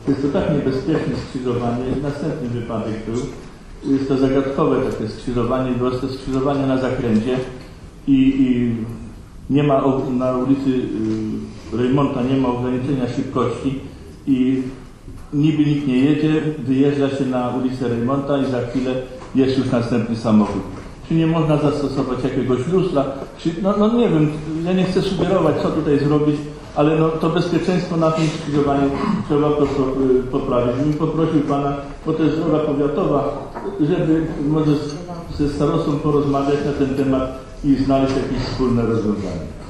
Jest to tak niebezpieczne skrzyżowanie. Następny wypadek był. Jest to zagadkowe takie skrzyżowanie. Było to skrzyżowanie na zakręcie i nie ma na ulicy Reymonta nie ma ograniczenia szybkości i niby nikt nie jedzie, wyjeżdża się na ulicę Reymonta i za chwilę jest już następny samochód. Czy nie można zastosować jakiegoś lustra? Czy, no nie wiem, ja nie chcę sugerować, co tutaj zrobić, ale no, to bezpieczeństwo na tym skrzyżowaniu trzeba poprawić. Bym poprosił Pana, bo to jest droga powiatowa, żeby może ze starostą porozmawiać na ten temat i znaleźć jakieś wspólne rozwiązanie.